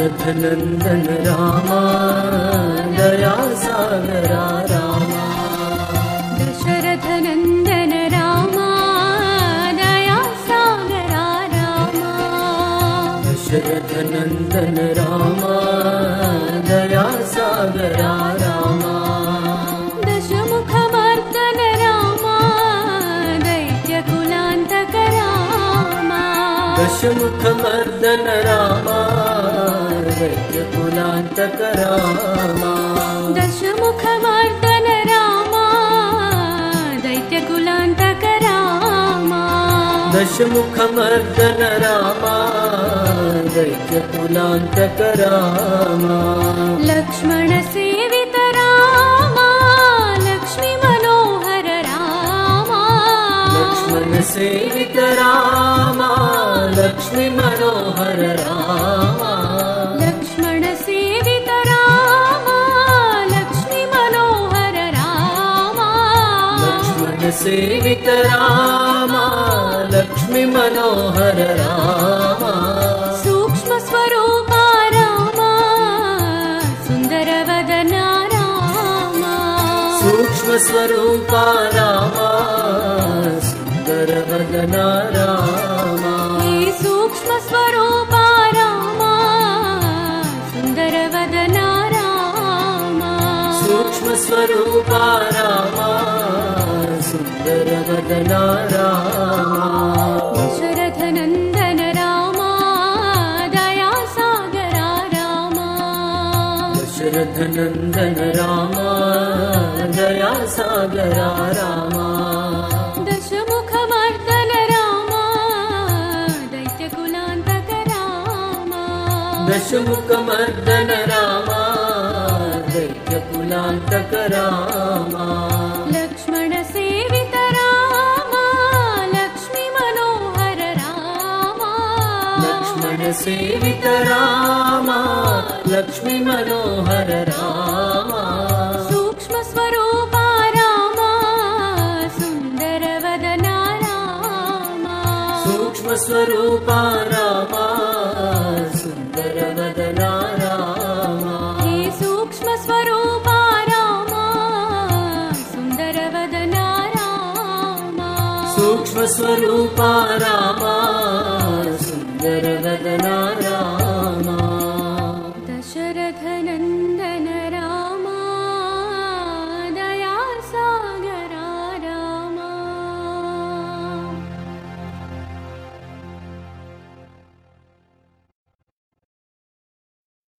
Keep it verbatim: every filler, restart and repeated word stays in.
दशरथनन्दन रामा दया सागरा रामा दशरथनन्दन रामा दया सागरा रामा दशरथनन्दन रामा दया सागरा रामा दशमुखमर्दन रामा दैत्यकुलान्तक रामा दशमुखमर्दन रामा दैत्यकुलान्तक रामा दशमुखमर्दन रामा दैत्यकुलान्तक रामा दशमुखमर्दन रामा दैत्यकुलान्तक रामा लक्ष्मण सेवित रामा लक्ष्मी मनोहर रामा लक्ष्मण सेवित रामा लक्ष्मी मनोहर रामा लक्ष्मण सेवित रामा लक्ष्मी मनोहर रामा लक्ष्मण सेवित रामा लक्ष्मी मनोहर रामा सूक्ष्म स्वरूपा रामा सुंदर वदना रामा सूक्ष्म स्वरूपा रामा सुंदर वदना रामा हे सूक्ष्म स्वरूपा रामा सुंदर वदना रामा सूक्ष्म स्वरूपा रामा सुंदर वदना रामा दशरथनन्दन रामा दया सागरा रामा दशरथनन्दन रामा दया सागरा रामा दशमुखमर्दन रामा दैत्यकुलान्तक रामा दशमुखमर्दन रामा दैत्यकुलान्तक रामा लक्ष्मण सेवित रामा लक्ष्मी मनोहर रामा लक्ष्मण सेवित रामा लक्ष्मी मनोहर रामा सूक्ष्म स्वरूपा रामा सुंदर वदना रामा सूक्ष्म स्वरूपा रामा सुंदर वदना रामा हे सूक्ष्म स्वरूपा रामा सुंदर वदना रामा सूक्ष्म स्वरूपा रामा सुंदर वदना रामा दशरथनन्दन